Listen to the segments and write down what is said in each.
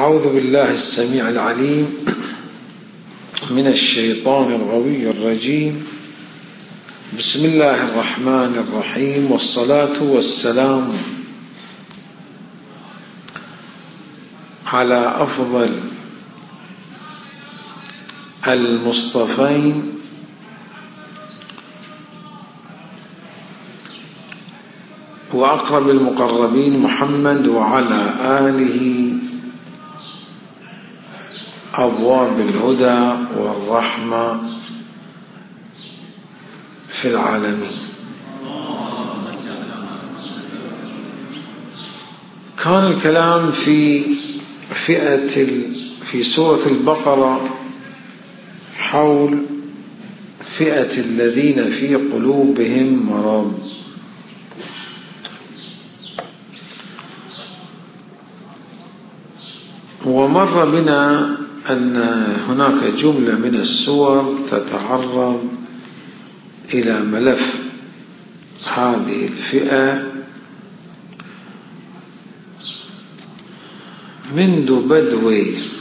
أعوذ بالله السميع العليم من الشيطان الغوي الرجيم. بسم الله الرحمن الرحيم، والصلاة والسلام على أفضل المصطفين وأقرب المقربين محمد وعلى آله أبواب الهدى والرحمة في العالمين. كان الكلام في سورة البقرة حول فئة الذين في قلوبهم مرض، ومر بنا أن هناك جملة من السور تتعرض إلى ملف هذه الفئة منذ بدو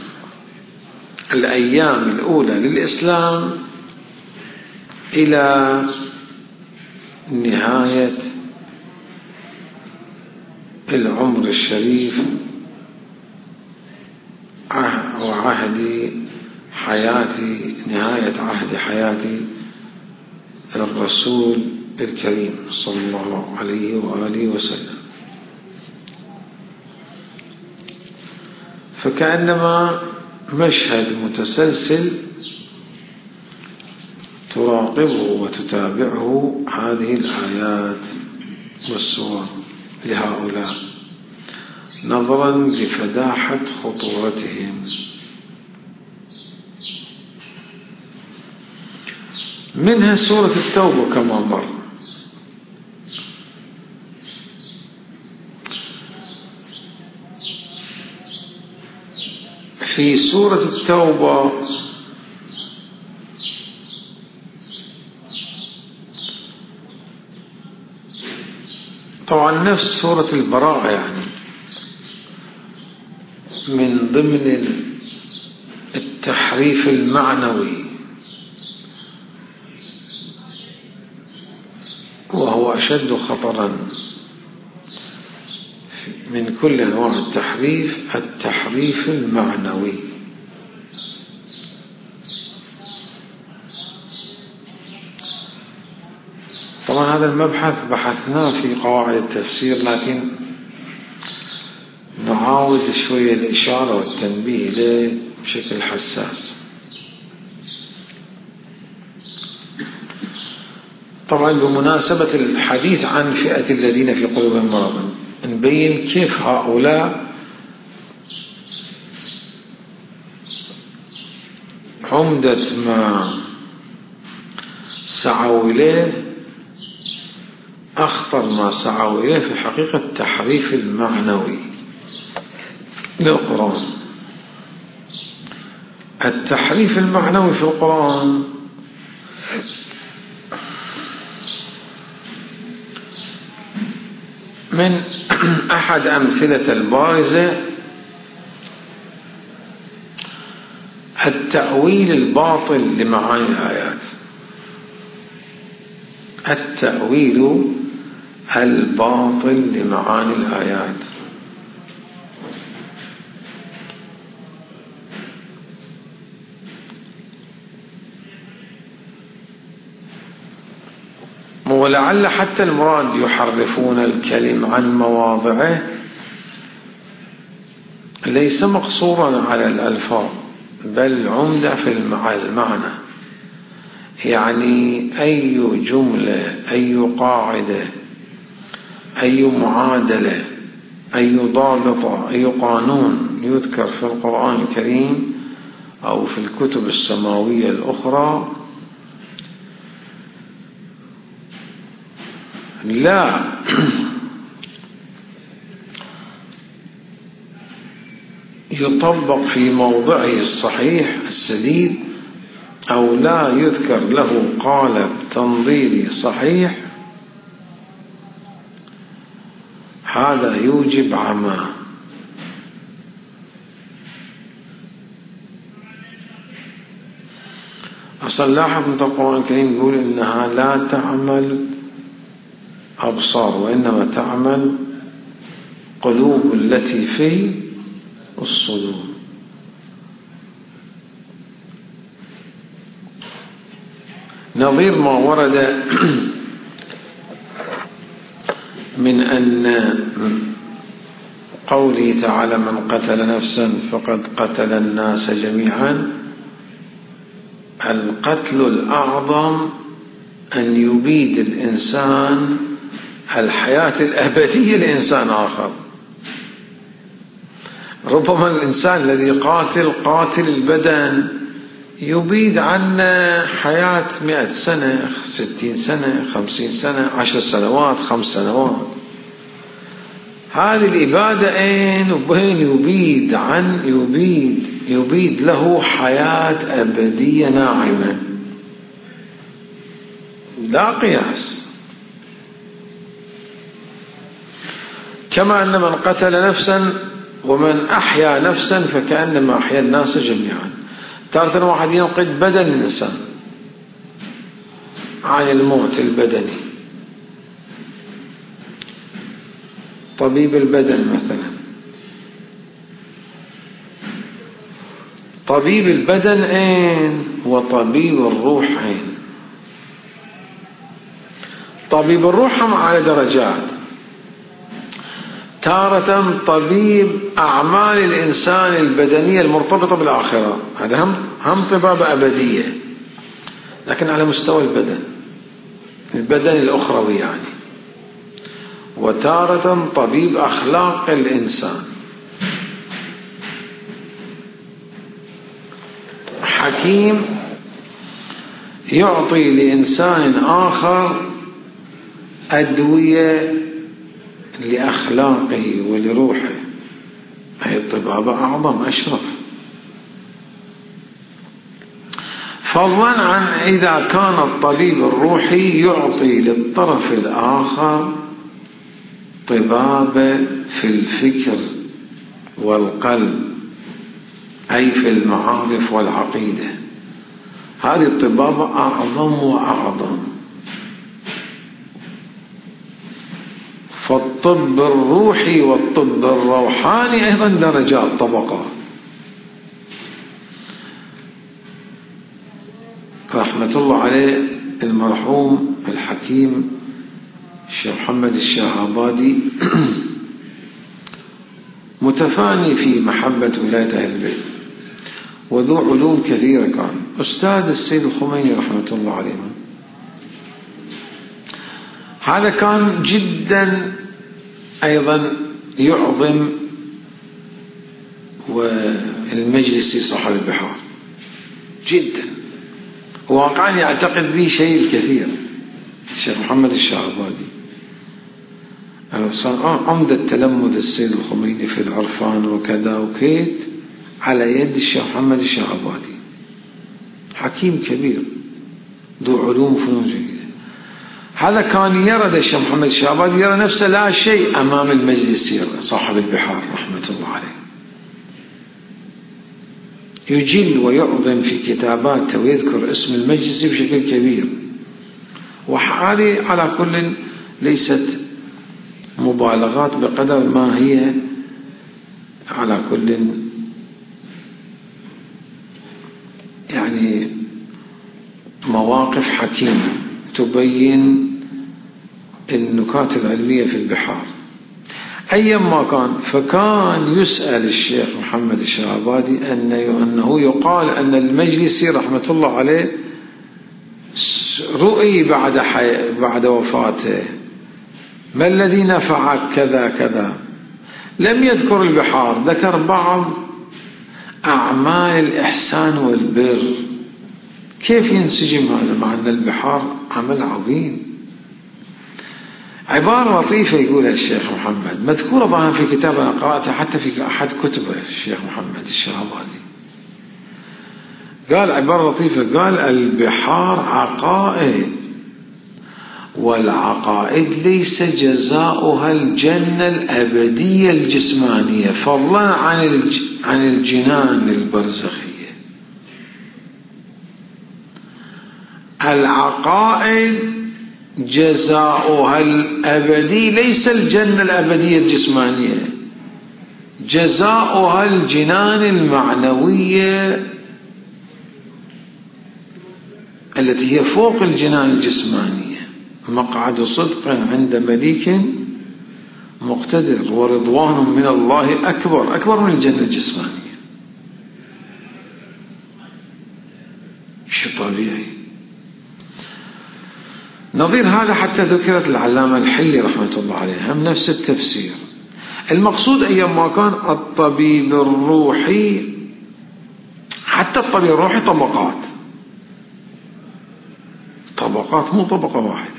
الأيام الأولى للإسلام إلى نهاية العمر الشريف وعهد حياتي، نهاية عهد حياتي الرسول الكريم صلى الله عليه وآله وسلم. فكأنما مشهد متسلسل تراقبه وتتابعه هذه الآيات والسور لهؤلاء نظرا لفداحة خطورتهم. منها سورة التوبة كما مر. في سورة التوبة طبعا نفس سورة البراءة، يعني من ضمن التحريف المعنوي، وهو أشد خطرا من كل أنواع التحريف المعنوي. طبعا هذا المبحث بحثناه في قواعد التفسير، لكن نعاود شوية الإشارة والتنبيه له بشكل حساس. طبعا بمناسبة الحديث عن فئة الذين في قلوبهم مرض نبين كيف هؤلاء عمدة ما سعوا إليه، أخطر ما سعوا إليه في حقيقة التحريف المعنوي للقرآن. التحريف المعنوي في القرآن من أحد أمثلة البارزة التأويل الباطل لمعاني الآيات. التأويل الباطل لمعاني الآيات. ولعل حتى المراد يحرفون الكلم عن مواضعه ليس مقصورا على الألفاظ، بل عمدة في المعنى. يعني أي جملة، أي قاعدة، أي معادلة، أي ضابطة، أي قانون يذكر في القرآن الكريم أو في الكتب السماوية الأخرى لا يطبق في موضعه الصحيح السديد، أو لا يذكر له قالب تنظيري صحيح، هذا يوجب عمى. أصلا لاحظ من القرآن الكريم يقول إنها لا تعمل أبصار وإنما تعمل قلوب التي في الصدور. نظير ما ورد من أن قوله تعالى من قتل نفسا فقد قتل الناس جميعا، القتل الأعظم أن يبيد الإنسان الحياة الأبدية لإنسان آخر. ربما الإنسان الذي قاتل البدن يبيد عنا حياة 100 سنة 60 سنة 50 سنة 10 سنوات 5 سنوات. هذه الإبادة أين وبين يبيد له حياة أبدية ناعمة لا قياس. كما أن من قتل نفسا ومن أحيا نفسا فكأنما أحيا الناس جميعا. تارة واحد ينقذ بدن الإنسان عن الموت البدني، طبيب البدن مثلا، طبيب البدن أين وطبيب الروح أين؟ طبيب الروح هم على درجات. تارة طبيب أعمال الإنسان البدنية المرتبطة بالآخرة، هذا هم طبابة أبدية لكن على مستوى البدن الأخروي يعني. وتارة طبيب أخلاق الإنسان، حكيم يعطي لإنسان آخر أدوية لأخلاقه ولروحه. هي الطبابة أعظم أشرف، فضلا عن إذا كان الطبيب الروحي يعطي للطرف الآخر طبابة في الفكر والقلب أي في المعارف والعقيدة. هذه الطبابة أعظم وأعظم. فالطب الروحي والطب الروحاني أيضا درجات طبقات. رحمة الله عليه المرحوم الحكيم الشيخ محمد الشهابادي متفاني في محبة ولاية أهل البيت وذو علوم كثيرة، كان أستاذ السيد الخميني رحمة الله عليه. هذا كان جدا أيضا يعظم والمجلسي صاحب البحار جدا، واقعا يعتقد به شيء الكثير الشيخ محمد الشهابادي. عمدة تلمذ السيد الخميني في العرفان وكذا وكيت على يد الشيخ محمد الشهابادي، حكيم كبير ذو علوم وفنون جديدة. هذا كان يرى الشيخ محمد الشهابادي يرى نفسه لا شيء أمام المجلسي صاحب البحار رحمة الله عليه، يجل ويعظم في كتاباته ويذكر اسم المجلسي بشكل كبير. وهذه على كل ليست مبالغات بقدر ما هي على كل يعني مواقف حكيمة تبين النكات العلمية في البحار. أيما كان فكان يسأل الشيخ محمد الشهابادي أنه يقال أن المجلسي رحمة الله عليه رؤي بعد وفاته، ما الذي نفعك كذا كذا. لم يذكر البحار، ذكر بعض أعمال الإحسان والبر. كيف ينسجم هذا مع أن البحار عمل عظيم؟ عبارة لطيفة يقولها الشيخ محمد مذكورة ظاهرا في كتاب أنا قرأتها حتى في أحد كتبه الشيخ محمد الشهابادي. قال عبارة لطيفة، قال البحار عقائد، والعقائد ليس جزاؤها الجنة الأبدية الجسمانية فضلا عن الجنان البرزخية. العقائد جزاؤها الأبدي ليس الجنة الأبدية الجسمانية، جزاؤها الجنان المعنوية التي هي فوق الجنان الجسمانية، مقعد صدق عند مليك مقتدر ورضوان من الله أكبر من الجنة الجسمانية. شيء طبيعي. نظير هذا حتى ذكرت العلامة الحلي رحمة الله عليه هم نفس التفسير. المقصود أيام ما كان الطبيب الروحي، حتى الطبيب الروحي طبقات مو طبقة واحدة.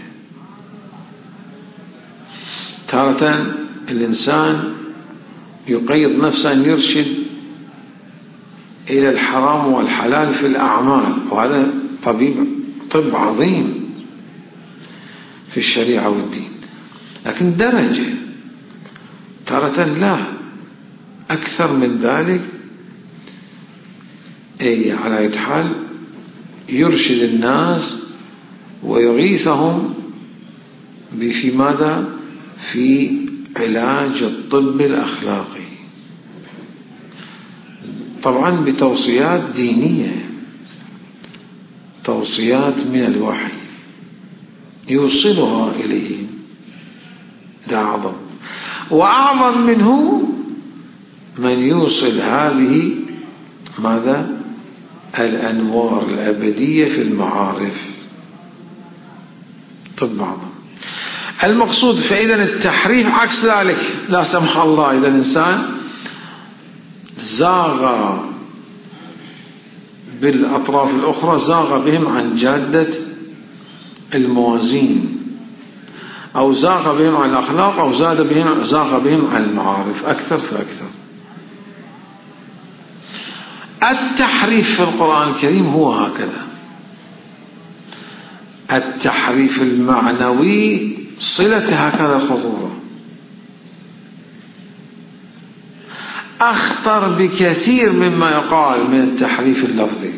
تارة الإنسان يقيد نفسه أن يرشد إلى الحرام والحلال في الأعمال، وهذا طب عظيم في الشريعة والدين، لكن درجة. تارة لا أكثر من ذلك، على أي حال يرشد الناس ويغيثهم في ماذا؟ في علاج الطب الأخلاقي، طبعا بتوصيات دينية، توصيات من الوحي يوصلها إليهم. ده أعظم، وأعظم منه من يوصل هذه ماذا؟ الأنوار الأبدية في المعارف. طب أعظم. المقصود فإذا التحريف عكس ذلك، لا سمح الله إذا الإنسان زاغ بالأطراف الأخرى، زاغ بهم عن جادة الموازين، أو زاغ بهم عن الأخلاق، أو زاغ بهم عن المعارف أكثر فأكثر. التحريف في القرآن الكريم هو هكذا. التحريف المعنوي صلة هكذا خطورة، أخطر بكثير مما يقال من التحريف اللفظي.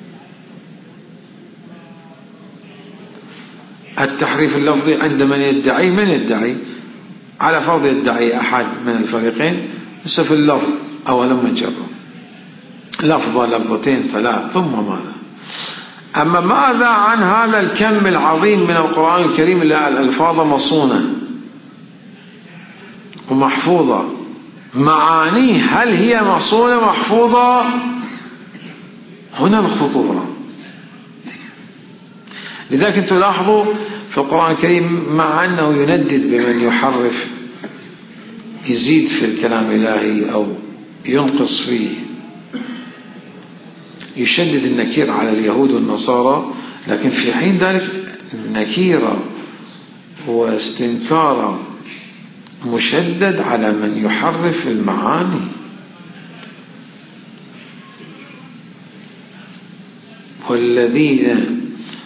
التحريف اللفظي عند من يدعي على فرض يدعي أحد من الفريقين بس في اللفظ، أولا ما نجرب لفظة لفظتين ثلاث ثم ماذا. أما ماذا عن هذا الكم العظيم من القرآن الكريم اللي الألفاظ مصونة ومحفوظة، معانيه هل هي مصونة محفوظة؟ هنا الخطورة. لذلك أنتم لاحظوا في القرآن الكريم مع أنه يندد بمن يحرف، يزيد في الكلام الإلهي أو ينقص فيه، يشدد النكير على اليهود والنصارى، لكن في حين ذلك النكير واستنكار مشدد على من يحرف المعاني. والذين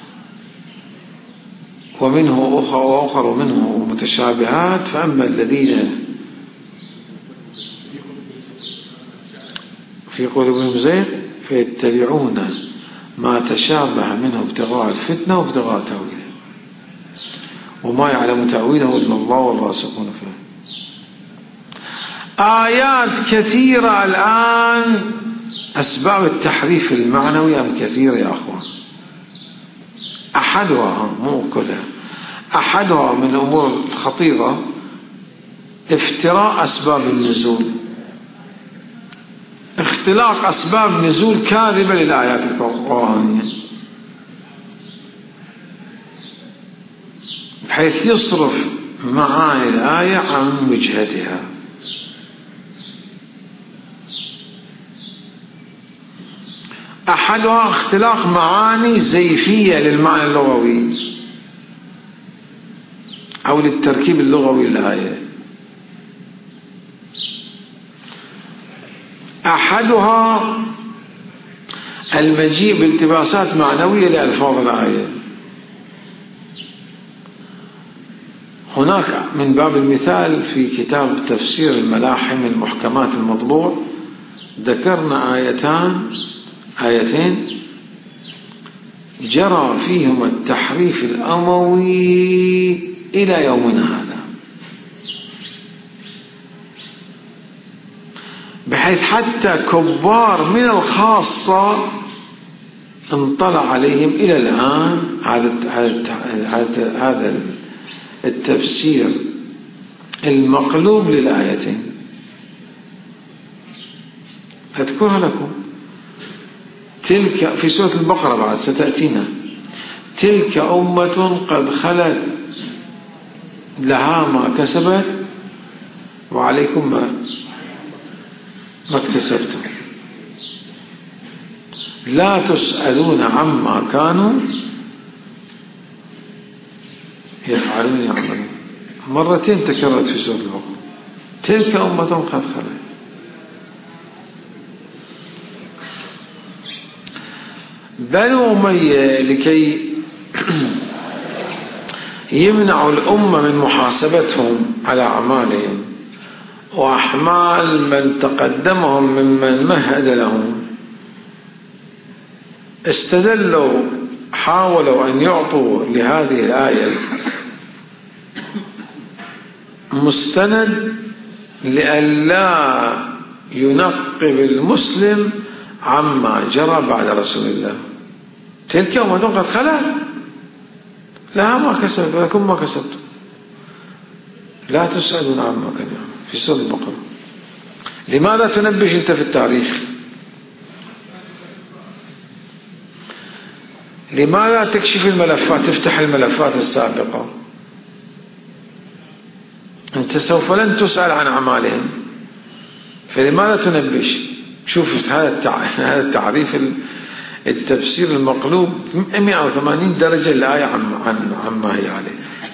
ومنه أخر منه متشابهات، فأما الذين في قلوبهم زيغ فيتبعون ما تشابه منه ابتغاء الفتنة وابتغاء تأويله وما يعلم تأويله إلا الله والراسخون فيه. آيات كثيرة الآن أسباب التحريف المعنوي أم كثيرة يا أخوان. أحدها مو كلها، أحدها من الأمور الخطيرة افتراء أسباب النزول، اختلاق أسباب نزول كاذبة للآيات القرآنية بحيث يصرف معاني الآية عن وجهتها. أحدها اختلاق معاني زيفية للمعنى اللغوي أو للتركيب اللغوي للآية. أحدها المجيء بالتباسات معنوية لألفاظ الآية. هناك من باب المثال في كتاب تفسير الملاحم المحكمات المطبوع ذكرنا آيتين جرى فيهم التحريف الأموي إلى يومنا هذا، بحيث حتى كبار من الخاصة انطلع عليهم إلى الآن هذا التفسير المقلوب للآيتين. أذكرها لكم، تلك في سورة البقرة بعد ستأتينا، تلك أمة قد خلت لها ما كسبت وعليكم ما اكتسبتم لا تسألون عما كانوا يفعلون يعملون. مرتين تكررت في سورة البقرة، تلك أمة قد خلت. بنو أمية لكي يمنعوا الأمة من محاسبتهم على أعمالهم وأحمال من تقدمهم ممن مهد لهم، استدلوا، حاولوا أن يعطوا لهذه الآية مستند لئلا ينقب المسلم عما جرى بعد رسول الله. تلك أمة قد خلت لها ما كسبت ولكم ما كسبتم لا تسألون عما كان يعمل في سورة البقرة. لماذا تنبش أنت في التاريخ؟ لماذا تكشف الملفات، تفتح الملفات السابقة؟ أنت سوف لن تسأل عن أعمالهم، فلماذا تنبش؟ شوف هذا التعريف، التفسير المقلوب 180 درجة الآية عما هي عليه.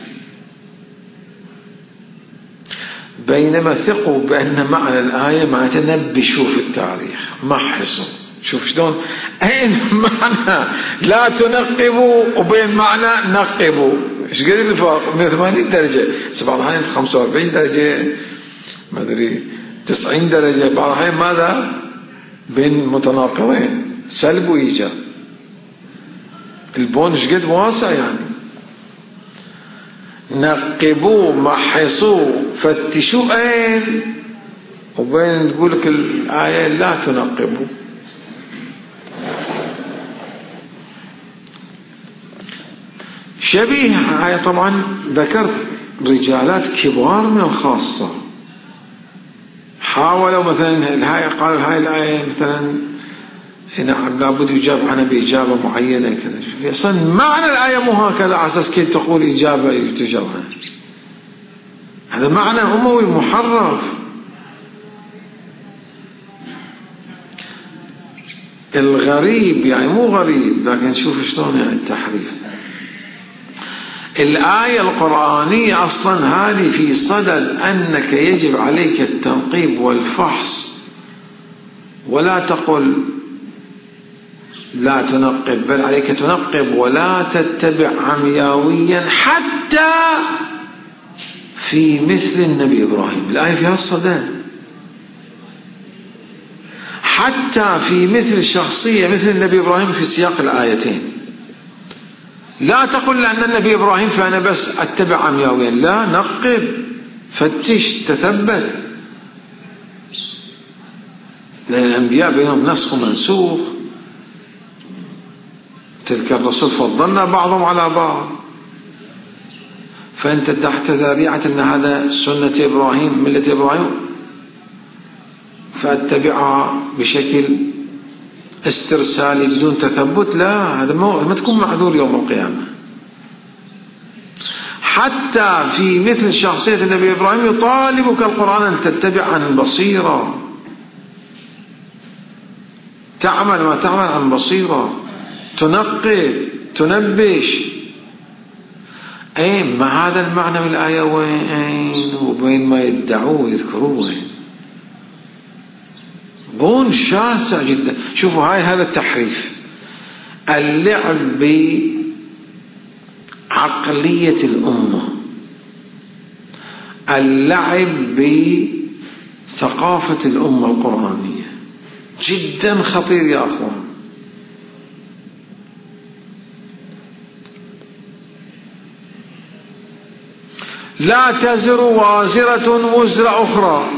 بينما ثقوا بأن معنى الآية معنى تنبشوا في التاريخ، محصوا. شوف شلون، أين معنى لا تنقبوا وبين معنى نقبوا، ايش قد الفرق؟ 180 درجة، بعض الأحيان 45 درجة، ما أدري 90 درجة، بعض الأحيان ماذا بين متناقضين، سلب وإيجاب. البون ايش قد واسع يعني. نقبوا، محصوا، فتشوا أين، وبين تقول لك الآية لا تنقبوا. شبيه هاي طبعا ذكرت رجالات كبار من الخاصة حاولوا مثلا الهاي، قالوا هاي الآية مثلا نعم لابد يجاب عنها بإجابة معينة كذا. أصلا معنى الآية مو هكذا على أساس كي تقول إجابة يجاب عنها، هذا معنى أموي محرف. الغريب يعني مو غريب، لكن شوف شلون يعني التحريف. الآية القرآنية أصلا هذه في صدد أنك يجب عليك التنقيب والفحص، ولا تقل لا تنقب، بل عليك تنقب ولا تتبع عمياويا حتى في مثل النبي إبراهيم. الآية فيها الصدد، حتى في مثل شخصية مثل النبي إبراهيم في سياق الآيتين. لا تقل لأن النبي إبراهيم فأنا بس أتبع عمياويا، لا، نقب، فتش، تثبت، لأن الأنبياء بينهم نسخ ومنسوخ. تلك الرسل فضلنا بعضهم على بعض، فأنت تحت ذريعة أن هذا سنة إبراهيم، ملة إبراهيم، فأتبعها بشكل استرسالي بدون تثبت، لا، هذا ما تكون معذور يوم القيامة. حتى في مثل شخصية النبي إبراهيم يطالبك القرآن أن تتبع عن بصيرة، تعمل ما تعمل عن بصيرة، تنقب، تنبش. أين ما هذا المعنى من الآية؟ وين وبين ما يدعوه ويذكروه؟ وين؟ بون شاسع جدا. شوفوا هذا التحريف، اللعب بعقلية الأمة، اللعب بثقافة الأمة القرآنية، جدا خطير يا أخوان. لا تزر وازرة وزر أخرى،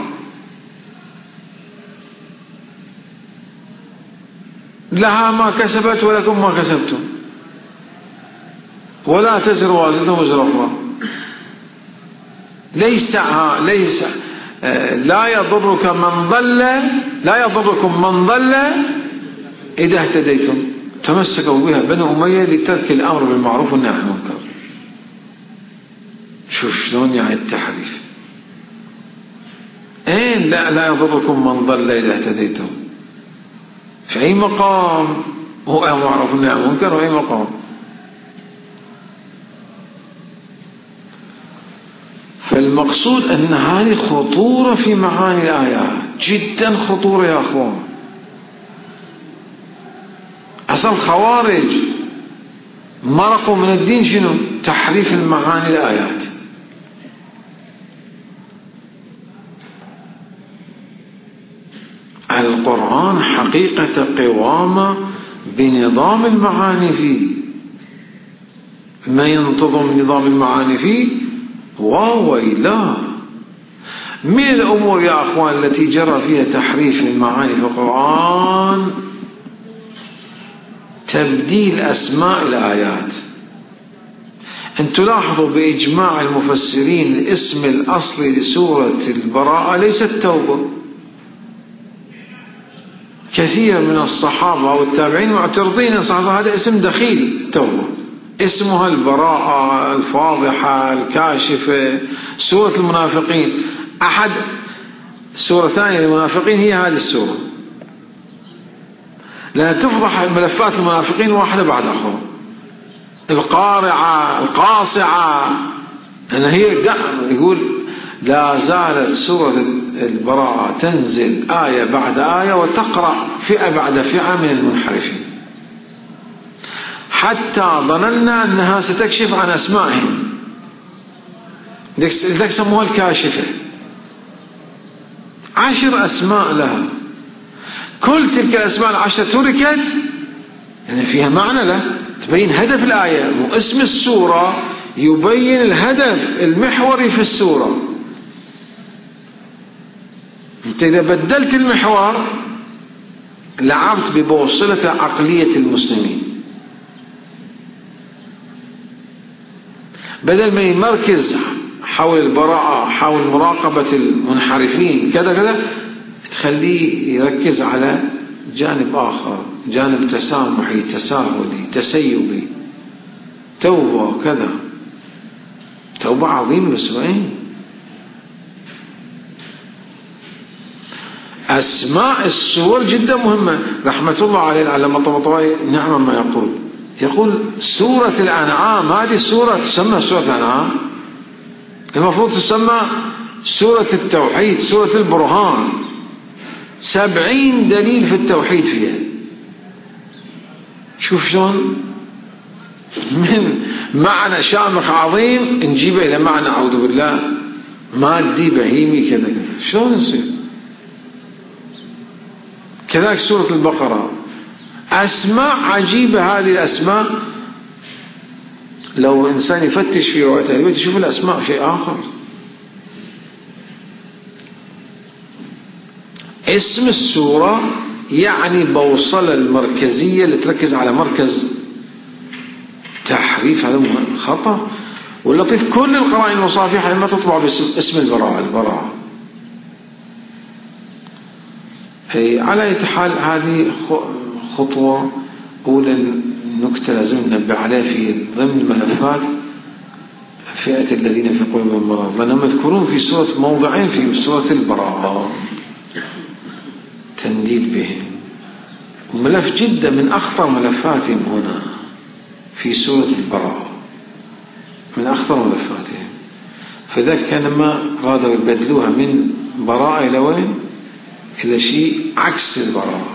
لها ما كسبت ولكم ما كسبتم، ولا تزر وازرة وزر أخرى. ليس لا يضركم من ضل إذا اهتديتم. تمسكوا بها بنو أمية لترك الأمر بالمعروف والنهي عن المنكر. شوف شلون يعني التحريف. أين لا يضركم من ضل إذا اهتديتم؟ في أي مقام هو أمر بالمعروف والنهي عن المنكر؟ وأي مقام؟ فالمقصود أن هذه خطورة في معاني الآيات، جدا خطورة يا أخوان. أصل الخوارج مرقوا من الدين شنو؟ تحريف المعاني الآيات. القرآن حقيقة قوامة بنظام المعاني فيه، ما ينتظم نظام المعاني فيه وويلا. من الأمور يا أخوان التي جرى فيها تحريف المعاني في القرآن تبديل أسماء الآيات. أن تلاحظوا بإجماع المفسرين الاسم الأصلي لسورة البراءة ليس التوبة. كثير من الصحابة والتابعين معترضين أن هذا اسم دخيل التوبة، اسمها البراءة، الفاضحة، الكاشفة، سورة المنافقين. أحد سورة ثانية للمنافقين هي هذه السورة، لا تفضح ملفات المنافقين واحدة بعد أخرى. القارعة، القاصعة، أن هي يقول لا زالت سورة البراءة تنزل آية بعد آية وتقرأ فئة بعد فئة من المنحرفين، حتى ظننا أنها ستكشف عن أسمائهم، لذلك سموها الكاشفة. 10 أسماء لها، كل تلك الأسماء 10 تركت يعني فيها معنى له، تبين هدف الآية. مو اسم السورة يبين الهدف المحوري في السورة. انت إذا بدلت المحور لعبت ببوصلة عقلية المسلمين. بدل ما يمركز حول البراءة، حول مراقبة المنحرفين كذا كذا، تخليه يركز على جانب آخر، جانب تسامحي، تساهلي، تسيبي، توبة كذا. توبة عظيمة باسمين. أسماء السور جدا مهمة. رحمة الله عليه العلامة الطباطبائي نعم ما يقول سورة الأنعام، هذه السورة تسمى سورة الأنعام، المفروض تسمى سورة التوحيد، سورة البرهان. 70 دليل في التوحيد فيها. شوف شلون من معنى شامخ عظيم نجيبه إلى معنى أعوذ بالله مادي بهيمي كذا كذا. شلون يصير؟ كذلك سورة البقرة أسماء عجيبة. هذه الأسماء لو إنسان يفتش في رواية البيت يشوف الأسماء شيء آخر. اسم السورة يعني بوصلة المركزية اللي تركز على مركز تحريف. هذا خطأ. واللطيف كل القرائن المصافحة لما تطبع باسم البراءة. على أي حال هذه خطوة أولى، نكتة لازم ننبه عليها في ضمن ملفات فئة الذين في قلوبهم مرض، لأنهم مذكورون في سورة موضعين في سورة البراءة تنديد بهم، وملف جدا من أخطر ملفاتهم هنا في سورة البراءة، من أخطر ملفاتهم. فذلك كان لما رادوا يبدلوها من براءة إلى وين؟ إلى شيء عكس البراءة،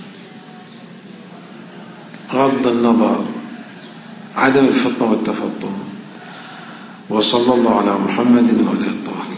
غض النظر، عدم الفطنة والتفطن. وصلى الله على محمد وعلى آله الطاهرين.